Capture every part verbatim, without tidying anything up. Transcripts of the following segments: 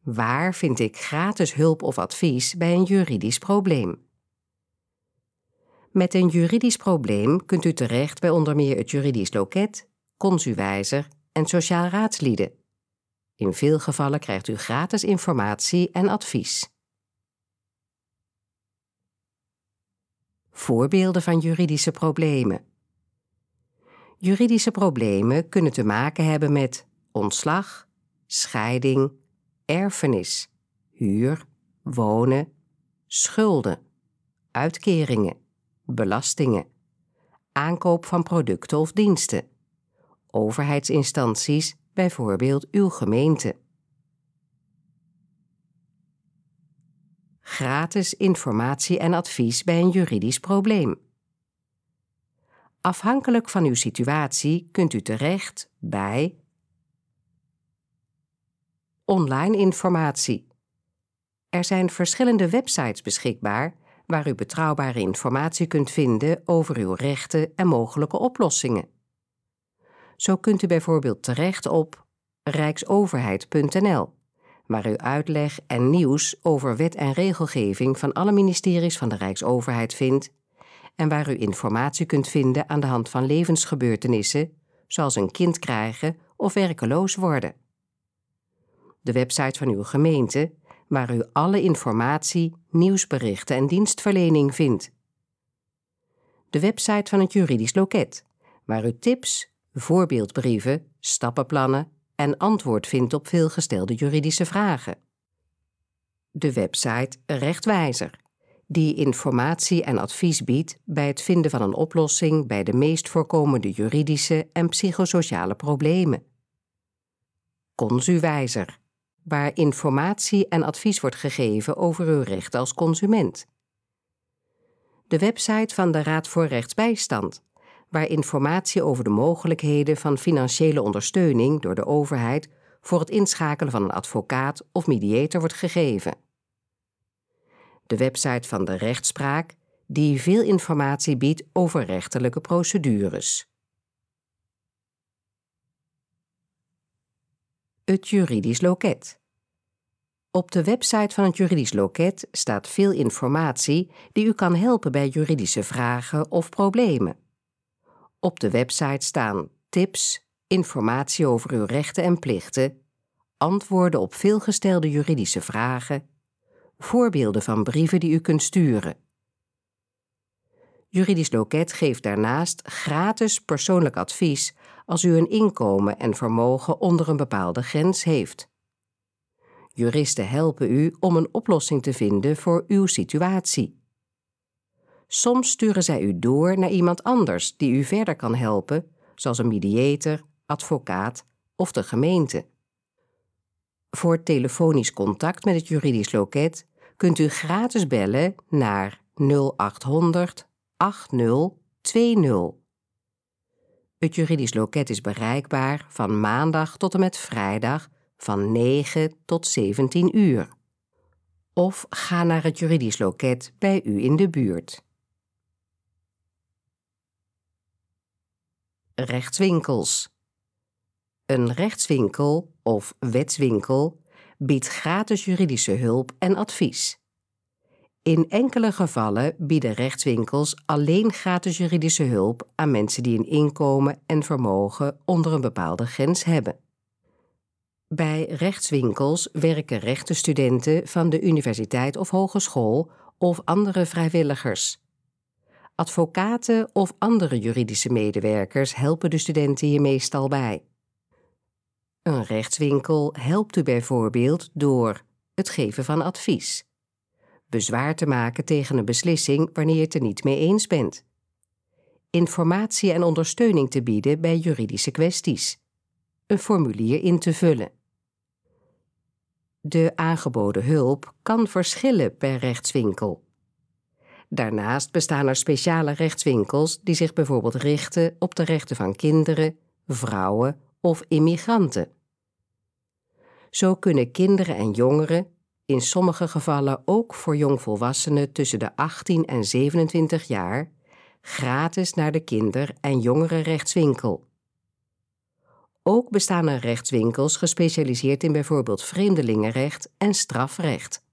Waar vind ik gratis hulp of advies bij een juridisch probleem? Met een juridisch probleem kunt u terecht bij onder meer het Juridisch Loket, Consuwijzer en Sociaal Raadslieden. In veel gevallen krijgt u gratis informatie en advies. Voorbeelden van juridische problemen. Juridische problemen kunnen te maken hebben met ontslag, scheiding, erfenis, huur, wonen, schulden, uitkeringen, belastingen, aankoop van producten of diensten, overheidsinstanties, bijvoorbeeld uw gemeente. Gratis informatie en advies bij een juridisch probleem. Afhankelijk van uw situatie kunt u terecht bij online informatie. Er zijn verschillende websites beschikbaar waar u betrouwbare informatie kunt vinden over uw rechten en mogelijke oplossingen. Zo kunt u bijvoorbeeld terecht op rijksoverheid punt n l, waar u uitleg en nieuws over wet en regelgeving van alle ministeries van de Rijksoverheid vindt en waar u informatie kunt vinden aan de hand van levensgebeurtenissen, zoals een kind krijgen of werkeloos worden. De website van uw gemeente, waar u alle informatie, nieuwsberichten en dienstverlening vindt. De website van het Juridisch Loket, waar u tips, voorbeeldbrieven, stappenplannen en antwoord vindt op veelgestelde juridische vragen. De website Rechtwijzer, die informatie en advies biedt bij het vinden van een oplossing bij de meest voorkomende juridische en psychosociale problemen. Consuwijzer, waar informatie en advies wordt gegeven over uw rechten als consument. De website van de Raad voor Rechtsbijstand, waar informatie over de mogelijkheden van financiële ondersteuning door de overheid voor het inschakelen van een advocaat of mediator wordt gegeven. De website van de Rechtspraak, die veel informatie biedt over rechterlijke procedures. Het Juridisch Loket. Op de website van het Juridisch Loket staat veel informatie die u kan helpen bij juridische vragen of problemen. Op de website staan tips, informatie over uw rechten en plichten, antwoorden op veelgestelde juridische vragen, voorbeelden van brieven die u kunt sturen. Juridisch Loket geeft daarnaast gratis persoonlijk advies als u een inkomen en vermogen onder een bepaalde grens heeft. Juristen helpen u om een oplossing te vinden voor uw situatie. Soms sturen zij u door naar iemand anders die u verder kan helpen, zoals een mediator, advocaat of de gemeente. Voor telefonisch contact met het Juridisch Loket kunt u gratis bellen naar nul acht honderd achtzig twintig. Het Juridisch Loket is bereikbaar van maandag tot en met vrijdag van negen tot zeventien uur. Of ga naar het Juridisch Loket bij u in de buurt. Rechtswinkels. Een rechtswinkel of wetswinkel biedt gratis juridische hulp en advies. In enkele gevallen bieden rechtswinkels alleen gratis juridische hulp aan mensen die een inkomen en vermogen onder een bepaalde grens hebben. Bij rechtswinkels werken rechtenstudenten van de universiteit of hogeschool of andere vrijwilligers. Advocaten of andere juridische medewerkers helpen de studenten hier meestal bij. Een rechtswinkel helpt u bijvoorbeeld door het geven van advies, bezwaar te maken tegen een beslissing wanneer je het er niet mee eens bent, informatie en ondersteuning te bieden bij juridische kwesties, een formulier in te vullen. De aangeboden hulp kan verschillen per rechtswinkel. Daarnaast bestaan er speciale rechtswinkels die zich bijvoorbeeld richten op de rechten van kinderen, vrouwen of immigranten. Zo kunnen kinderen en jongeren, in sommige gevallen ook voor jongvolwassenen tussen de achttien en zevenentwintig jaar, gratis naar de kinder- en jongerenrechtswinkel. Ook bestaan er rechtswinkels gespecialiseerd in bijvoorbeeld vreemdelingenrecht en strafrecht.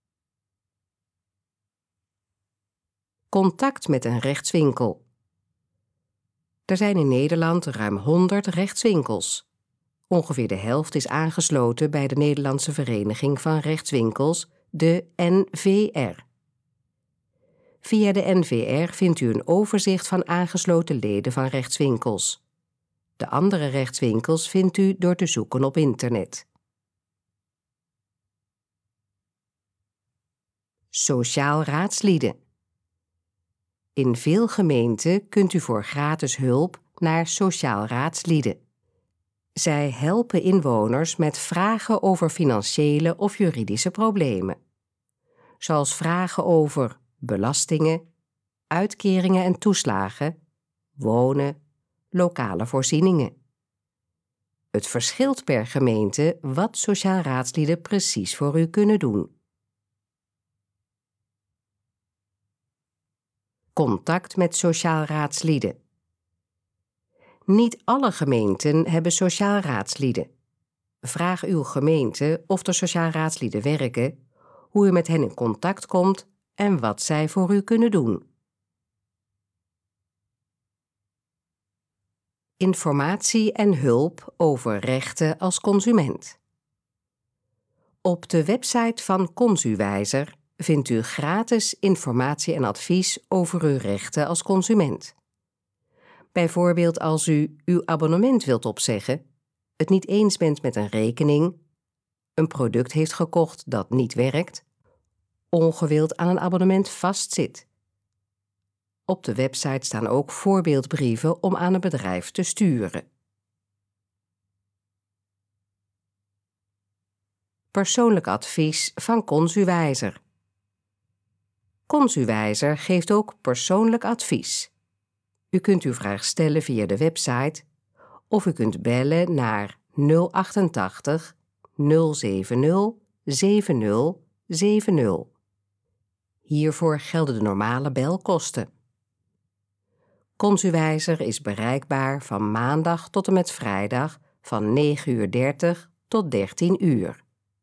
Contact met een rechtswinkel. Er zijn in Nederland ruim honderd rechtswinkels. Ongeveer de helft is aangesloten bij de Nederlandse Vereniging van Rechtswinkels, de N V R. Via de N V R vindt u een overzicht van aangesloten leden van rechtswinkels. De andere rechtswinkels vindt u door te zoeken op internet. Sociaal raadslieden. In veel gemeenten kunt u voor gratis hulp naar sociaal raadslieden. Zij helpen inwoners met vragen over financiële of juridische problemen. Zoals vragen over belastingen, uitkeringen en toeslagen, wonen, lokale voorzieningen. Het verschilt per gemeente wat sociaal raadslieden precies voor u kunnen doen. Contact met sociaal raadslieden. Niet alle gemeenten hebben sociaal raadslieden. Vraag uw gemeente of er sociaal raadslieden werken, hoe u met hen in contact komt en wat zij voor u kunnen doen. Informatie en hulp over rechten als consument. Op de website van Consuwijzer vindt u gratis informatie en advies over uw rechten als consument. Bijvoorbeeld als u uw abonnement wilt opzeggen, het niet eens bent met een rekening, een product heeft gekocht dat niet werkt, ongewild aan een abonnement vastzit. Op de website staan ook voorbeeldbrieven om aan een bedrijf te sturen. Persoonlijk advies van Consuwijzer. Consuwijzer geeft ook persoonlijk advies. U kunt uw vraag stellen via de website of u kunt bellen naar nul achtentachtig nul zeventig zeventig zeventig. Hiervoor gelden de normale belkosten. Consuwijzer is bereikbaar van maandag tot en met vrijdag van negen uur dertig tot dertien uur.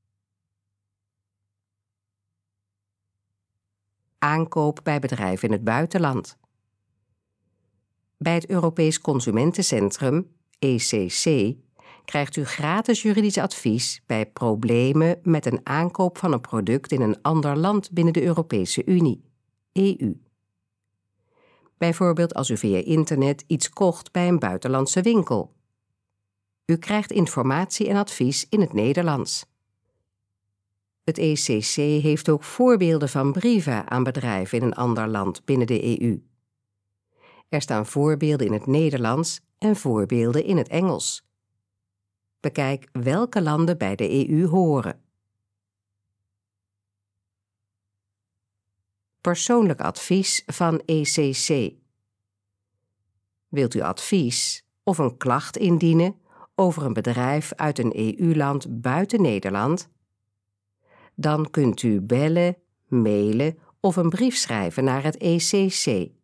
Aankoop bij bedrijven in het buitenland. Bij het Europees Consumentencentrum, E C C, krijgt u gratis juridisch advies bij problemen met een aankoop van een product in een ander land binnen de Europese Unie, E U. Bijvoorbeeld als u via internet iets kocht bij een buitenlandse winkel. U krijgt informatie en advies in het Nederlands. Het E C C heeft ook voorbeelden van brieven aan bedrijven in een ander land binnen de E U. Er staan voorbeelden in het Nederlands en voorbeelden in het Engels. Bekijk welke landen bij de E U horen. Persoonlijk advies van E C C. Wilt u advies of een klacht indienen over een bedrijf uit een E U-land buiten Nederland? Dan kunt u bellen, mailen of een brief schrijven naar het E C C.